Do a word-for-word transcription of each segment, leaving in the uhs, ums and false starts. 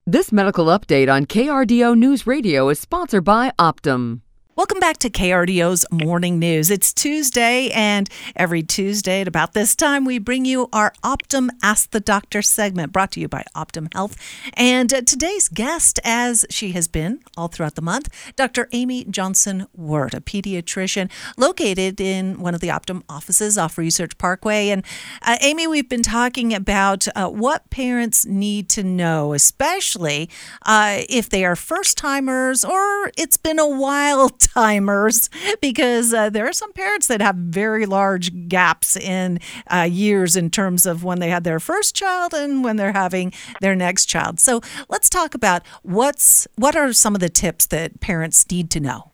This medical update on K R D O News Radio is sponsored by Optum. Welcome back to K R D O's Morning News. It's Tuesday, and every Tuesday at about this time, we bring you our Optum Ask the Doctor segment, brought to you by Optum Health. And uh, today's guest, as she has been all throughout the month, Doctor Amy Johnson-Word, a pediatrician located in one of the Optum offices off Research Parkway. And uh, Amy, we've been talking about uh, what parents need to know, especially uh, if they are first-timers or it's been a while timers, because uh, there are some parents that have very large gaps in uh, years in terms of when they had their first child and when they're having their next child. So let's talk about what's what are some of the tips that parents need to know.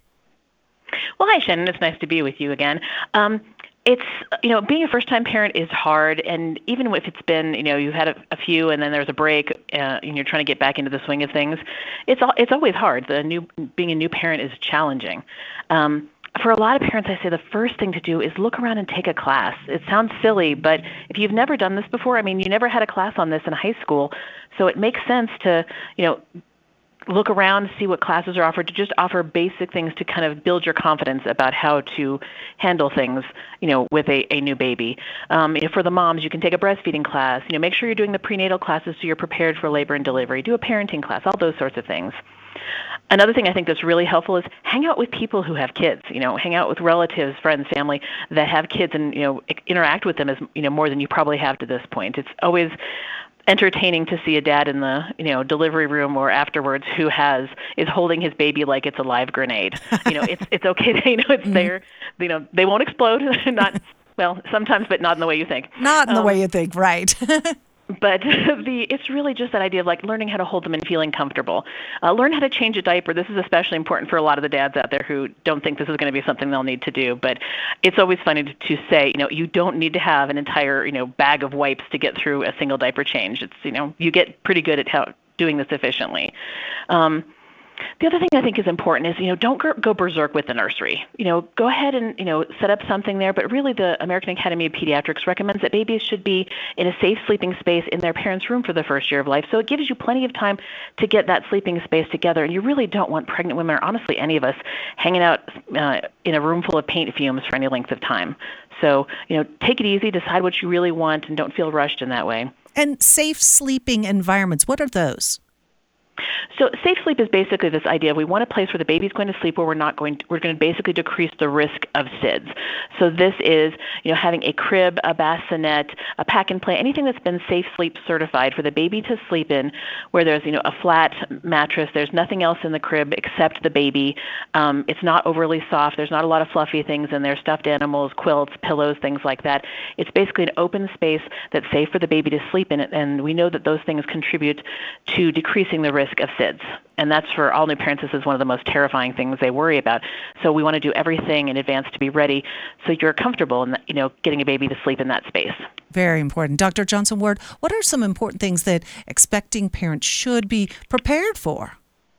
Well, hi, Shannon. It's nice to be with you again. Um, It's, you know, being a first-time parent is hard, and even if it's been, you know, you've had a, a few and then there's a break uh, and you're trying to get back into the swing of things, it's all, it's always hard. The new being a new parent is challenging. Um, for a lot of parents, I say the first thing to do is look around and take a class. It sounds silly, but if you've never done this before, I mean, you never had a class on this in high school, so it makes sense to, you know, look around, see what classes are offered, to just offer basic things to kind of build your confidence about how to handle things, you know, with a, a new baby. Um, you know, for the moms, you can take a breastfeeding class. You know, make sure you're doing the prenatal classes so you're prepared for labor and delivery. Do a parenting class, all those sorts of things. Another thing I think that's really helpful is hang out with people who have kids. You know, hang out with relatives, friends, family that have kids, and, you know, interact with them as, you know, more than you probably have to this point. It's always entertaining to see a dad in the, you know, delivery room or afterwards who has is holding his baby like it's a live grenade. You know, it's it's okay. They know it's there. You know, they won't explode. Not well, sometimes, but not in the way you think. Not in the um, way you think, right? But the it's really just that idea of like learning how to hold them and feeling comfortable. Uh, learn how to change a diaper. This is especially important for a lot of the dads out there who don't think this is going to be something they'll need to do. But it's always funny to, to say, you know, you don't need to have an entire, you know, bag of wipes to get through a single diaper change. It's, you know, you get pretty good at how doing this efficiently. Um, The other thing I think is important is, you know, don't go, go berserk with the nursery. You know, go ahead and, you know, set up something there. But really, the American Academy of Pediatrics recommends that babies should be in a safe sleeping space in their parents' room for the first year of life. So it gives you plenty of time to get that sleeping space together. And you really don't want pregnant women, or honestly any of us, hanging out uh, in a room full of paint fumes for any length of time. So, you know, take it easy, decide what you really want, and don't feel rushed in that way. And safe sleeping environments, what are those? So safe sleep is basically this idea of we want a place where the baby's going to sleep where we're not going to, we're going to basically decrease the risk of S I D S. So this is, you know, having a crib, a bassinet, a pack and play, anything that's been safe sleep certified for the baby to sleep in, where there's, you know, a flat mattress, there's nothing else in the crib except the baby. Um, it's not overly soft. There's not a lot of fluffy things in there, stuffed animals, quilts, pillows, things like that. It's basically an open space that's safe for the baby to sleep in, and we know that those things contribute to decreasing the risk of S I D S. And that's for all new parents. This is one of the most terrifying things they worry about. So we want to do everything in advance to be ready so you're comfortable in, you know, getting a baby to sleep in that space. Very important. Doctor Johnson-Word, what are some important things that expecting parents should be prepared for?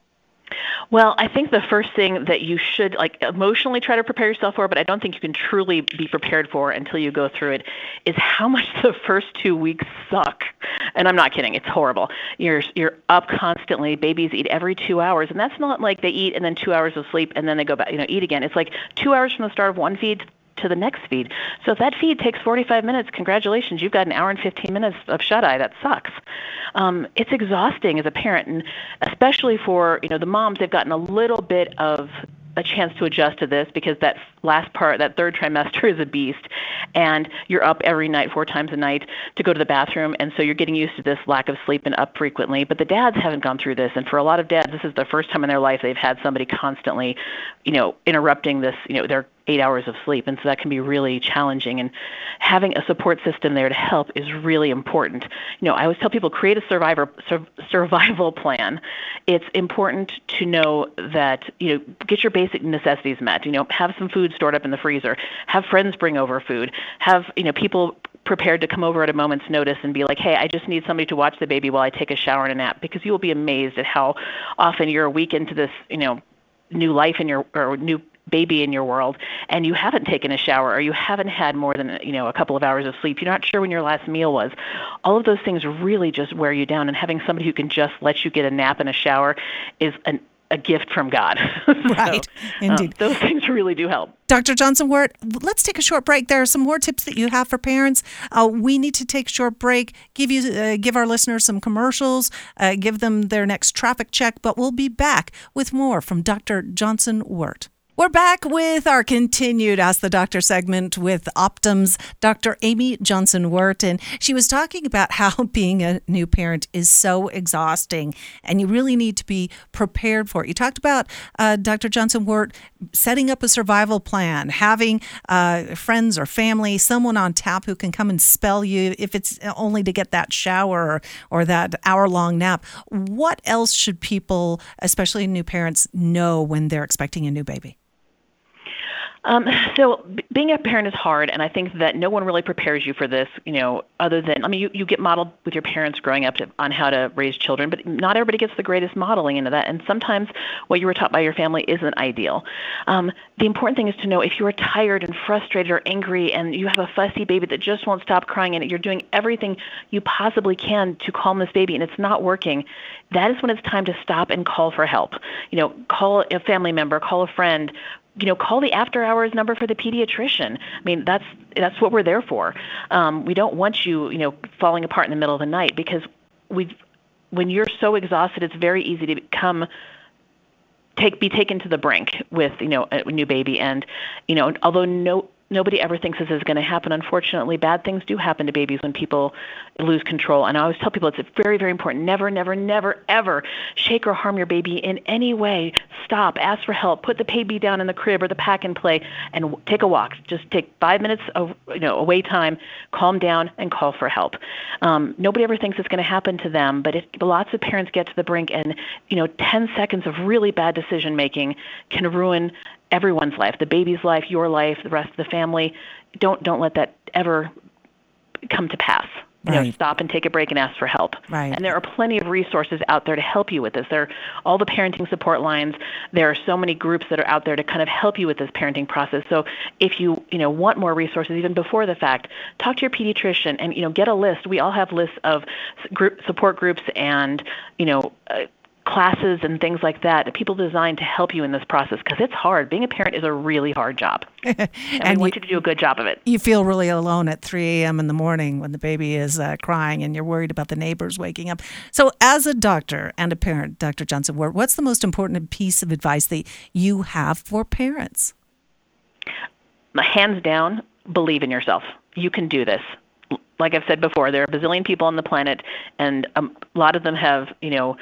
Well, I think the first thing that you should like emotionally try to prepare yourself for, but I don't think you can truly be prepared for until you go through it, is how much the first two weeks suck. And I'm not kidding. It's horrible. You're you're up constantly. Babies eat every two hours. And that's not like they eat and then two hours of sleep and then they go back, you know, eat again. It's like two hours from the start of one feed to the next feed. So if that feed takes forty-five minutes, congratulations, you've got an hour and fifteen minutes of shut-eye. That sucks. Um, it's exhausting as a parent, and especially for, you know, the moms, they've gotten a little bit of a chance to adjust to this because that last part, that third trimester is a beast, and you're up every night, four times a night to go to the bathroom, and so you're getting used to this lack of sleep and up frequently. But the dads haven't gone through this, and for a lot of dads, this is the first time in their life they've had somebody constantly, you know, interrupting this, you know, their eight hours of sleep, and so that can be really challenging. And having a support system there to help is really important. You know, I always tell people, create a survivor sur- survival plan. It's important to know that, you know, get your basic necessities met. You know, have some food stored up in the freezer. Have friends bring over food. Have, you know, people prepared to come over at a moment's notice and be like, hey, I just need somebody to watch the baby while I take a shower and a nap, because you will be amazed at how often you're a week into this, you know, new life in your, or new baby in your world and you haven't taken a shower or you haven't had more than, you know, a couple of hours of sleep, you're not sure when your last meal was, all of those things really just wear you down. And having somebody who can just let you get a nap and a shower is an, a gift from God. Right. So, Indeed. Um, those things really do help. Doctor Johnson-Wirt, let's take a short break. There are some more tips that you have for parents. Uh, we need to take a short break, give you, uh, give our listeners some commercials, uh, give them their next traffic check, but we'll be back with more from Doctor Johnson-Wirt. We're back with our continued Ask the Doctor segment with Optum's Doctor Amy Johnson-Wirt, and she was talking about how being a new parent is so exhausting, and you really need to be prepared for it. You talked about, uh, Doctor Johnson-Wirt, setting up a survival plan, having uh, friends or family, someone on tap who can come and spell you if it's only to get that shower or, or that hour-long nap. What else should people, especially new parents, know when they're expecting a new baby? Um, so b- being a parent is hard, and I think that no one really prepares you for this, you know, other than, I mean, you, you get modeled with your parents growing up to, on how to raise children, but not everybody gets the greatest modeling into that, and sometimes what you were taught by your family isn't ideal. Um, the important thing is to know if you are tired and frustrated or angry and you have a fussy baby that just won't stop crying and you're doing everything you possibly can to calm this baby and it's not working, that is when it's time to stop and call for help. You know, call a family member, call a friend, you know, call the after hours number for the pediatrician. I mean, that's that's what we're there for. Um, we don't want you, you know, falling apart in the middle of the night because we, when you're so exhausted, it's very easy to become take be taken to the brink with, you know, a new baby. And, you know, although no nobody ever thinks this is going to happen, unfortunately, bad things do happen to babies when people lose control. And I always tell people it's very, very important. Never, never, never, ever shake or harm your baby in any way. Stop, ask for help, put the baby down in the crib or the pack and play, and take a walk. Just take five minutes of, you know, away time, calm down, and call for help. Um, nobody ever thinks it's going to happen to them, but it, lots of parents get to the brink, and, you know, ten seconds of really bad decision making can ruin everyone's life, the baby's life, your life, the rest of the family. Don't don't let that ever come to pass. You Right. know, stop and take a break and ask for help. Right. And there are plenty of resources out there to help you with this. There are all the parenting support lines. There are so many groups that are out there to kind of help you with this parenting process. So if you, you know, want more resources even before the fact, talk to your pediatrician and, you know, get a list. We all have lists of group support groups and, you know, uh, classes and things like that, that people designed to help you in this process because it's hard. Being a parent is a really hard job. And, And we want you- you to do a good job of it. You feel really alone at three a.m. in the morning when the baby is uh, crying and you're worried about the neighbors waking up. So as a doctor and a parent, Doctor Johnson-Wirt, what's the most important piece of advice that you have for parents? Hands down, believe in yourself. You can do this. Like I've said before, there are a bazillion people on the planet, and um, a lot of them have, you know,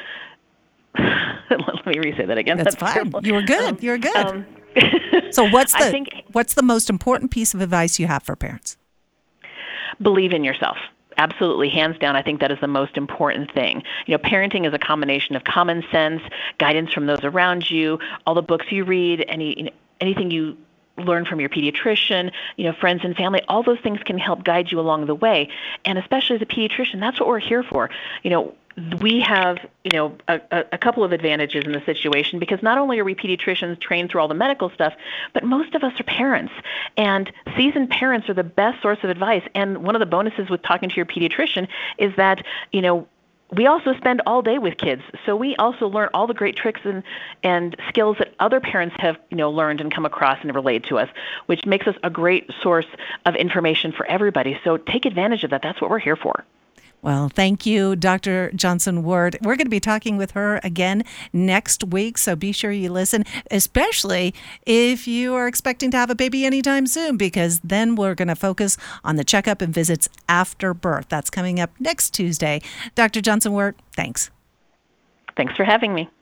let me re-say that again. That's, That's fine. terrible. You were good. Um, you were good. um, so what's the I think what's the most important piece of advice you have for parents? believe in yourself. Absolutely, hands down, I think that is the most important thing. You know, parenting is a combination of common sense, guidance from those around you, all the books you read, any you know, anything you learn from your pediatrician, you know, friends and family. All those things can help guide you along the way. And especially as a pediatrician, that's what we're here for. You know, we have, you know, a, a couple of advantages in the situation because not only are we pediatricians trained through all the medical stuff, but most of us are parents. And seasoned parents are the best source of advice. And one of the bonuses with talking to your pediatrician is that, you know, we also spend all day with kids, so we also learn all the great tricks and, and skills that other parents have, you know, learned and come across and relayed to us, which makes us a great source of information for everybody. So take advantage of that. That's what we're here for. Well, thank you, Doctor Johnson-Wirt. We're going to be talking with her again next week, so be sure you listen, especially if you are expecting to have a baby anytime soon, because then we're going to focus on the checkup and visits after birth. That's coming up next Tuesday. Doctor Johnson-Wirt, thanks. Thanks for having me.